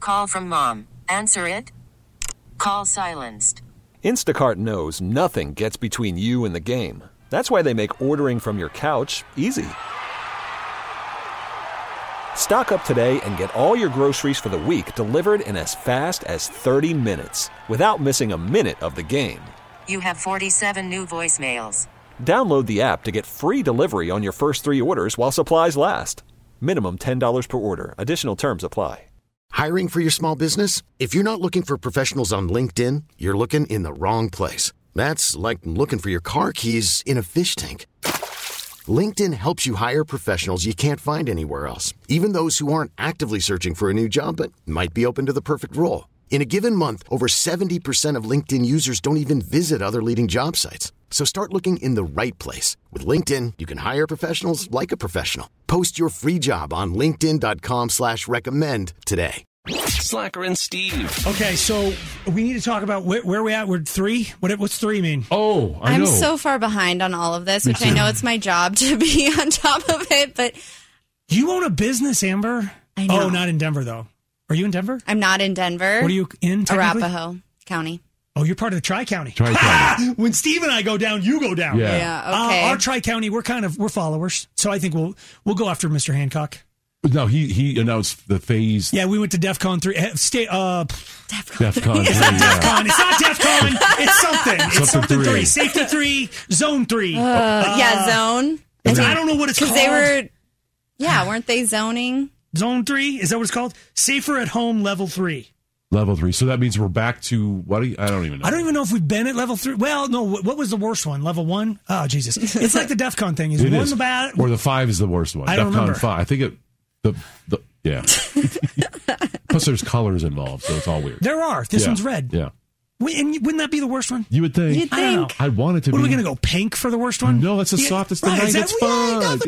call from mom. Answer it. Call silenced. Instacart knows nothing gets between you and the game. That's why they make ordering from your couch easy. Stock up today and get all your groceries for the week delivered in as fast as 30 minutes without missing a minute of the game. You have 47 new voicemails. Download the app to get free delivery on your first 3 orders while supplies last. Minimum $10 per order. Additional terms apply. Hiring for your small business? If you're not looking for professionals on LinkedIn, you're looking in the wrong place. That's like looking for your car keys in a fish tank. LinkedIn helps you hire professionals you can't find anywhere else, even those who aren't actively searching for a new job but might be open to the perfect role. In a given month, over 70% of LinkedIn users don't even visit other leading job sites. So start looking in the right place. With LinkedIn, you can hire professionals like a professional. Post your free job on linkedin.com/recommend today. Slacker and Steve. Okay, so we need to talk about where we at. We're 3? What's 3 mean? Oh, I know. I'm so far behind on all of this, which I know it's my job to be on top of it, but... You own a business, Amber? I know. Oh, not in Denver, though. Are you in Denver? I'm not in Denver. What are you in, technically? Arapahoe County. Oh, you're part of the Tri-County. Tri-County. When Steve and I go down, you go down. Yeah, okay. Our Tri-County, we're followers. So I think we'll go after Mr. Hancock. No, he announced the phase. Yeah, we went to DEFCON 3. DEFCON 3. It's not DEFCON. It's not DEFCON. It's something. It's something 3. Safety 3, Zone 3. Zone. I don't know what it's called. Because weren't they zoning? Zone 3? Is that what it's called? Safer at Home Level 3. Level 3. So that means we're back to what? I don't even know. I don't even know if we've been at Level 3. Well, no. What was the worst one? Level 1? Oh, Jesus. It's like the DEFCON thing. Is one the bad? Or the 5 is the worst one. I don't remember. DEFCON 5. I think yeah. Plus there's colors involved, so it's all weird. There are. This one's red. Yeah. And wouldn't that be the worst one? You would think. You'd I don't know. think. I want it to be. What, are we going to go pink for the worst one? No, that's the softest thing. Right, It's fun.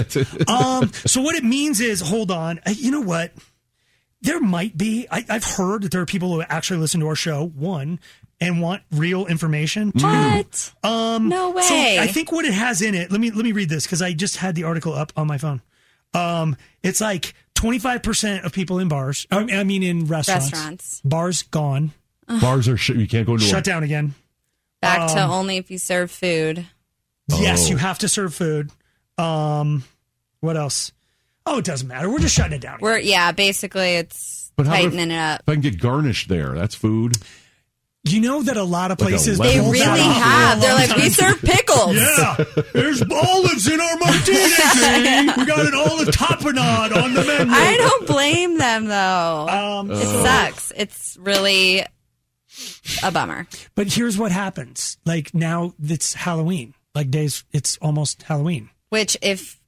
So what it means is, hold on. You know what? There might be. I've heard that there are people who actually listen to our show, one, and want real information. What? No way. So I think what it has in it. Let me read this because I just had the article up on my phone. It's like 25% of people in bars. I mean, in restaurants. Bars gone. Bars are you can't go into shut down again. Back to only if you serve food. Yes, you have to serve food. What else? Oh, it doesn't matter. We're just shutting it down. Basically it's But tightening it up. If I can get garnish there, that's food. You know that a lot of places they really have. They're like, we serve pickles. Yeah, there's olives in our martini. We got an olive tapenade on the menu. I don't blame them though. It sucks. It's really a bummer. But here's what happens. Like now it's Halloween. Like it's almost Halloween. Which if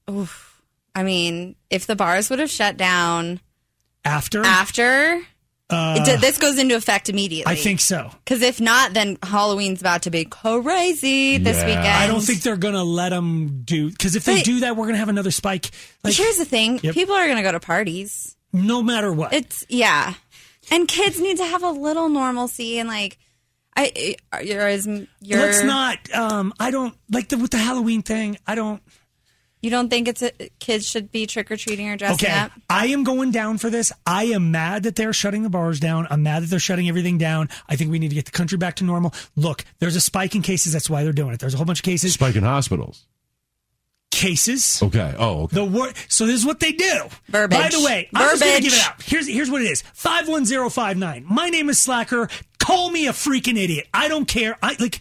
the bars would have shut down after. This goes into effect immediately. I think so. Because if not, then Halloween's about to be crazy this weekend. I don't think they're going to let them do... Because if they do that, we're going to have another spike. Like, here's the thing. Yep. People are going to go to parties. No matter what. And kids need to have a little normalcy and like... Let's not... I don't... Like with the Halloween thing, I don't... You don't think kids should be trick-or-treating or dressing up? I am going down for this. I am mad that they're shutting the bars down. I'm mad that they're shutting everything down. I think we need to get the country back to normal. Look, there's a spike in cases. That's why they're doing it. There's a whole bunch of cases. Spike in hospitals. Cases. Okay. Oh, okay. So this is what they do. Verbiage. By the way, I'm just going to give it out. Here's what it is. 51059. My name is Slacker. Call me a freaking idiot. I don't care.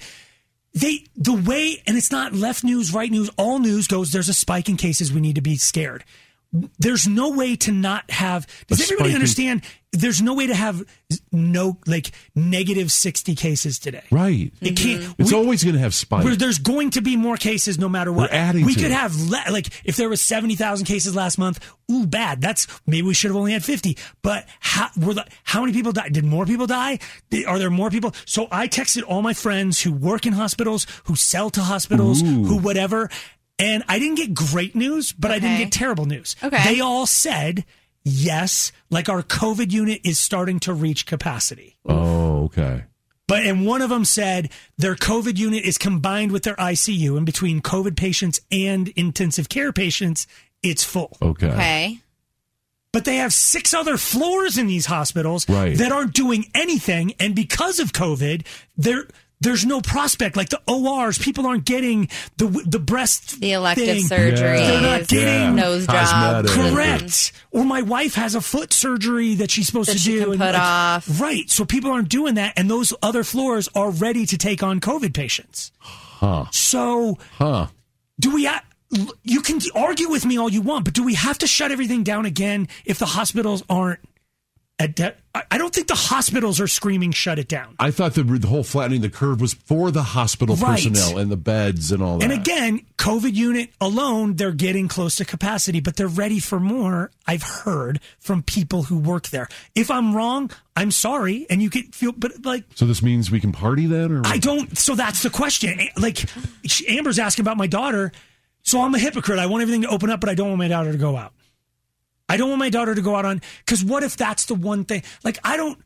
And it's not left news, right news, all news goes, there's a spike in cases, we need to be scared. There's no way to not have, does everybody understand? There's no way to have negative 60 cases today. Right. It can't. It's always going to have spikes. There's going to be more cases no matter what. We're adding we to could it. have, if there was 70,000 cases last month, bad. Maybe we should have only had 50. But how many people died? Did more people die? Are there more people? So I texted all my friends who work in hospitals, who sell to hospitals, who whatever. And I didn't get great news, but I didn't get terrible news. Okay. They all said, yes, our COVID unit is starting to reach capacity. Oh, okay. And one of them said their COVID unit is combined with their ICU, and between COVID patients and intensive care patients, it's full. Okay. but they have 6 other floors in these hospitals Right. that aren't doing anything. And because of COVID, there's no prospect. Like the ORs, people aren't getting the breast The elective thing. surgeries, They're not getting nose jobs. Cosmetic. Correct. Or my wife has a foot surgery that she's supposed That to she do. can and put off. Right. So people aren't doing that. And those other floors are ready to take on COVID patients. So do we... You can argue with me all you want, but do we have to shut everything down again if the hospitals aren't... I don't think the hospitals are screaming shut it down. I thought the whole flattening the curve was for the hospital Right. personnel and the beds and all that. And again, COVID unit alone, they're getting close to capacity, but they're ready for more. I've heard from people who work there. If I'm wrong, I'm sorry. And you can feel, but like, So this means we can party then? Or I don't. So that's the question. Like, Amber's asking about my daughter. So I'm a hypocrite. I want everything to open up, but I don't want my daughter to go out. I don't want my daughter to go out on, because what if that's the one thing? Like, I don't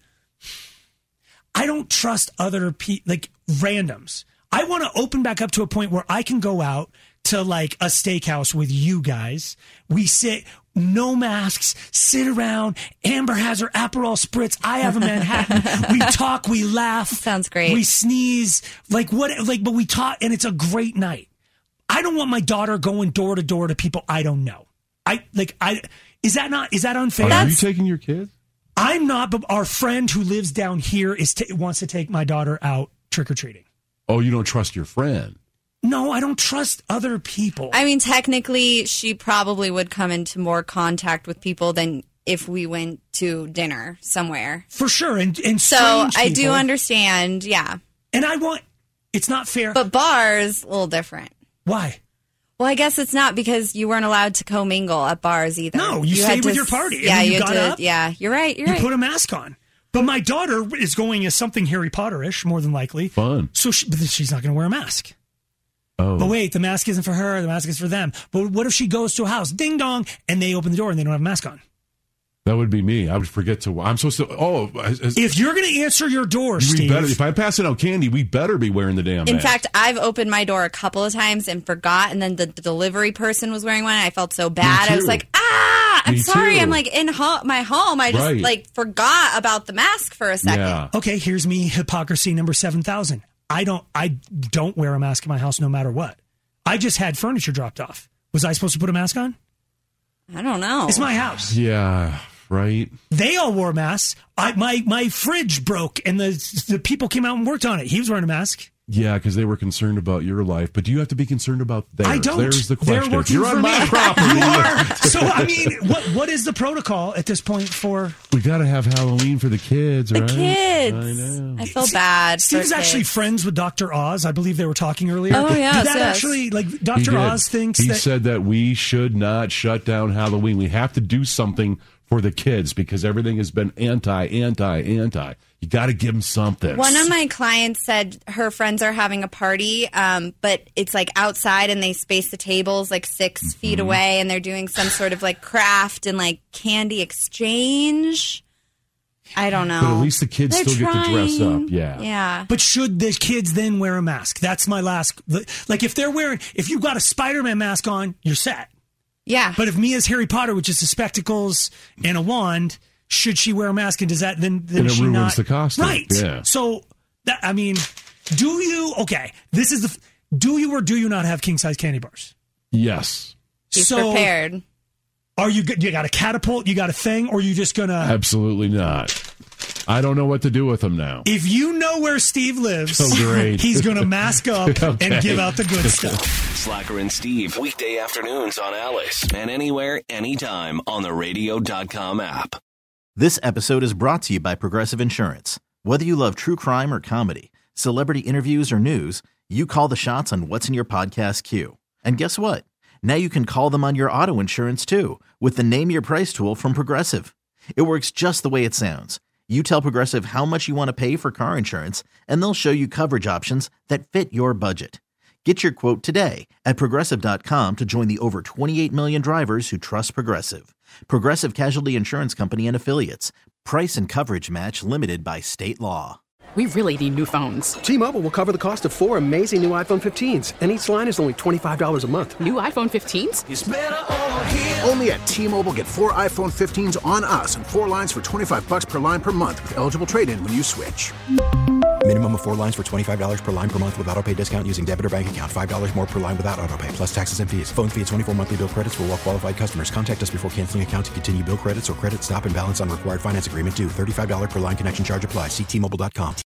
trust other people, like randoms. I want to open back up to a point where I can go out to like a steakhouse with you guys. We sit, no masks, sit around. Amber has her Aperol spritz. I have a Manhattan. We talk, we laugh. Sounds great. We sneeze. But we talk, and it's a great night. I don't want my daughter going door to door to people I don't know. Is that unfair? Are you taking your kids? I'm not, but our friend who lives down here wants to take my daughter out trick-or-treating. Oh, you don't trust your friend? No, I don't trust other people. I mean, technically, she probably would come into more contact with people than if we went to dinner somewhere. For sure. And So strange I do people. understand, yeah. And it's not fair. But bars, a little different. Why? Well, I guess it's not because you weren't allowed to commingle at bars either. No, you stayed had with to your party. And Yeah, then you you got had to. up. Yeah, you're right. You're You right. put a mask on. But my daughter is going as something Harry Potter-ish, more than likely. Fun. So but she's not going to wear a mask. Oh. But wait, the mask isn't for her. The mask is for them. But what if she goes to a house, ding dong, and they open the door and they don't have a mask on? That would be me. I would forget to. I'm supposed to. If you're going to answer your door, Steve. If I'm passing out candy, we better be wearing the damn In mask. fact, I've opened my door a couple of times and forgot, and then the delivery person was wearing one. And I felt so bad. I was like, I'm Me sorry. too. I'm like in my home. I just Right. forgot about the mask for a second. Yeah. Okay, here's me, hypocrisy number 7,000. I don't wear a mask in my house no matter what. I just had furniture dropped off. Was I supposed to put a mask on? I don't know. It's my house. Yeah. Right. They all wore masks. My fridge broke, and the people came out and worked on it. He was wearing a mask. Yeah, because they were concerned about your life, but do you have to be concerned about theirs? I don't. There's the They're question. working You're for on my me. property. You are. So I mean, what is the protocol at this point for? We got to have Halloween for the kids, The right? kids. I know. I feel bad. Steve's for actually kids. friends with Dr. Oz. I believe they were talking earlier. Oh, yes, Did that yes. actually, like, He Dr. did. Oz thinks he that said that we should not shut down Halloween. We have to do something for the kids because everything has been anti. You got to give them something. One of my clients said her friends are having a party, but it's like outside and they space the tables like 6 feet away and they're doing some sort of like craft and like candy exchange. I don't know. But at least the kids They're still get to dress trying. up. Yeah. Yeah. But should the kids then wear a mask? That's my last. Like, if you've got a Spider-Man mask on, you're set. Yeah. But if Mia's Harry Potter, which is the spectacles and a wand, should she wear a mask? And does that then And it she ruins not the costume. Right. Yeah. So do you? Okay. This is do you or do you not have king size candy bars? Yes. He's so prepared. Are you got a catapult? You got a thing? Or are you just gonna? Absolutely not. I don't know what to do with them now. If you know where Steve lives, Oh, great. he's gonna mask up Okay. and give out the good stuff. Slacker and Steve, weekday afternoons on Alice, and anywhere, anytime on the radio.com app. This episode is brought to you by Progressive Insurance. Whether you love true crime or comedy, celebrity interviews or news, you call the shots on what's in your podcast queue. And guess what? Now you can call them on your auto insurance too with the Name Your Price tool from Progressive. It works just the way it sounds. You tell Progressive how much you want to pay for car insurance, and they'll show you coverage options that fit your budget. Get your quote today at Progressive.com to join the over 28 million drivers who trust Progressive. Progressive Casualty Insurance Company and Affiliates. Price and coverage match limited by state law. we really need new phones. T-Mobile will cover the cost of 4 amazing new iPhone 15s, and each line is only $25 a month. New iPhone 15s? It's better over here. Only at T-Mobile, get 4 iPhone 15s on us and 4 lines for $25 per line per month with eligible trade-in when you switch. Minimum of 4 lines for $25 per line per month with autopay discount using debit or bank account. $5 more per line without autopay, plus taxes and fees. Phone fee at 24 monthly bill credits for well-qualified customers. Contact us before canceling account to continue bill credits or credit stop and balance on required finance agreement due. $35 per line connection charge applies. See T-Mobile.com.